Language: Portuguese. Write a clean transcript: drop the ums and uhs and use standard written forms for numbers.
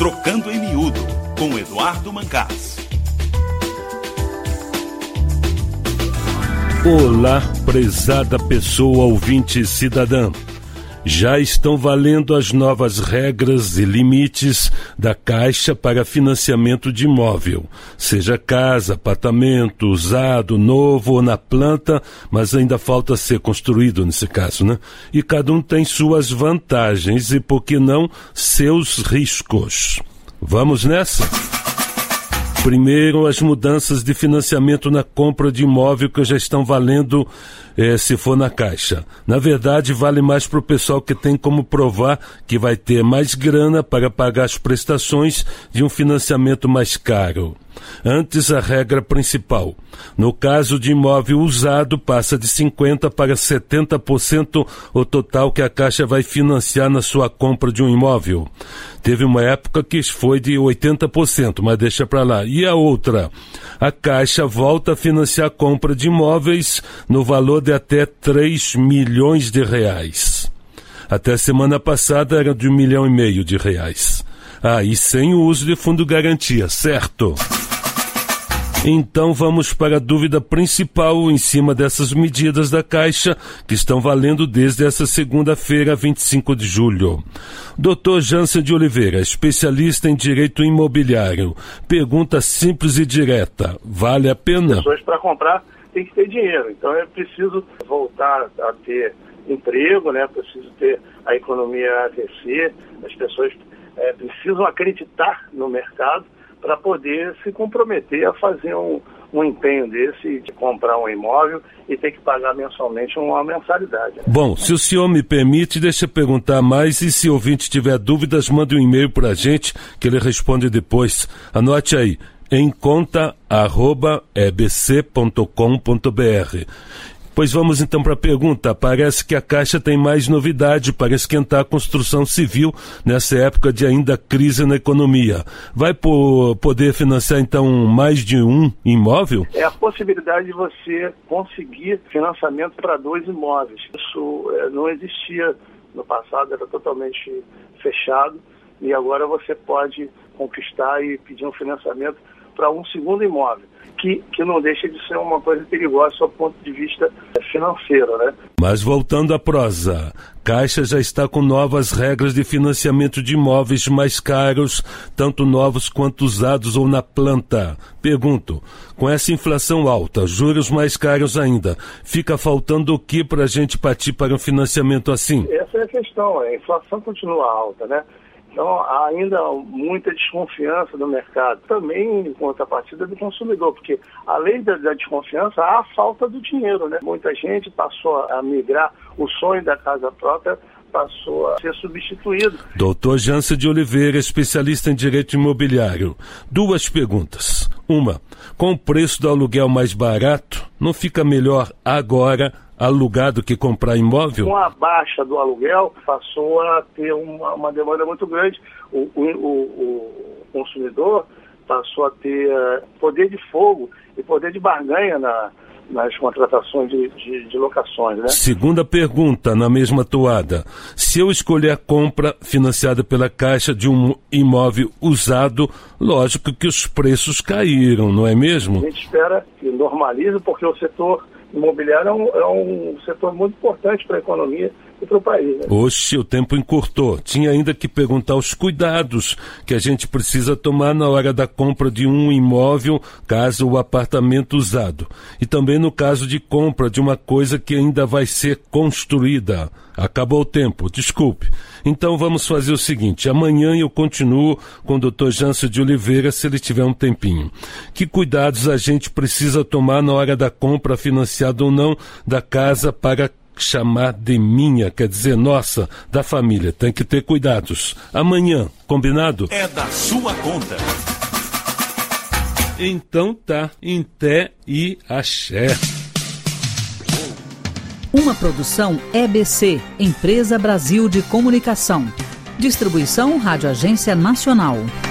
Trocando em Miúdo, com Eduardo Mancás. Olá, prezada pessoa ouvinte cidadã. Já estão valendo as novas regras e limites da Caixa para financiamento de imóvel, seja casa, apartamento, usado, novo ou na planta, mas ainda falta ser construído nesse caso, né? E cada um tem suas vantagens e, por que não, seus riscos. Vamos nessa? Primeiro, as mudanças de financiamento na compra de imóvel que já estão valendo se for na Caixa. Na verdade, vale mais para o pessoal que tem como provar que vai ter mais grana para pagar as prestações de um financiamento mais caro. Antes, a regra principal. No caso de imóvel usado, passa de 50% para 70% o total que a Caixa vai financiar na sua compra de um imóvel. Teve uma época que foi de 80%, mas deixa para lá. E a outra? A Caixa volta a financiar a compra de imóveis no valor de até 3 milhões de reais. Até semana passada era de R$1,5 milhão de reais. E sem o uso de fundo garantia, certo? Então vamos para a dúvida principal em cima dessas medidas da Caixa que estão valendo desde essa segunda-feira, 25 de julho. Dr. Jansen de Oliveira, especialista em direito imobiliário. Pergunta simples e direta. Vale a pena? Pessoas para comprar tem que ter dinheiro. Então é preciso voltar a ter emprego, né? Preciso ter a economia a aquecer. As pessoas precisam acreditar no mercado para poder se comprometer a fazer um empenho desse, de comprar um imóvel e ter que pagar mensalmente uma mensalidade. Bom, se o senhor me permite, deixa eu perguntar mais, e se o ouvinte tiver dúvidas, mande um e-mail para a gente, que ele responde depois. Anote aí, emconta@ebc.com.br. Pois vamos então para a pergunta. Parece que a Caixa tem mais novidade para esquentar a construção civil nessa época de ainda crise na economia. Vai poder financiar então mais de um imóvel? É a possibilidade de você conseguir financiamento para 2 imóveis. Isso não existia no passado, era totalmente fechado, e agora você pode conquistar e pedir um financiamento para um segundo imóvel, que não deixa de ser uma coisa perigosa do ponto de vista financeiro, né? Mas voltando à prosa, Caixa já está com novas regras de financiamento de imóveis mais caros, tanto novos quanto usados ou na planta. Pergunto, com essa inflação alta, juros mais caros ainda, fica faltando o que para a gente partir para um financiamento assim? Essa é a questão, a inflação continua alta, né? Então, há ainda muita desconfiança no mercado. Também em contrapartida do consumidor, porque além da desconfiança, há a falta do dinheiro, né? Muita gente passou a migrar, o sonho da casa própria passou a ser substituído. Dr. Jansen de Oliveira, especialista em direito imobiliário. 2 perguntas. Uma, com o preço do aluguel mais barato, não fica melhor agora alugar do que comprar imóvel? Com a baixa do aluguel, passou a ter uma demanda muito grande. O consumidor passou a ter poder de fogo e poder de barganha nas contratações de locações, né? Segunda pergunta, na mesma toada. Se eu escolher a compra financiada pela Caixa de um imóvel usado, lógico que os preços caíram, não é mesmo? A gente espera que normalize, porque o setor imobiliário é um setor muito importante para a economia e para o país, né? Oxe, o tempo encurtou. Tinha ainda que perguntar os cuidados que a gente precisa tomar na hora da compra de um imóvel, caso o apartamento usado. E também no caso de compra de uma coisa que ainda vai ser construída. Acabou o tempo, desculpe. Então vamos fazer o seguinte, amanhã eu continuo com o Dr. Jansen de Oliveira, se ele tiver um tempinho. Que cuidados a gente precisa tomar na hora da compra, financiada ou não, da casa para chamar de minha, quer dizer, nossa, da família. Tem que ter cuidados. Amanhã, combinado? É da sua conta. Então tá, em té e axé. Uma produção EBC, Empresa Brasil de Comunicação. Distribuição Rádio Agência Nacional.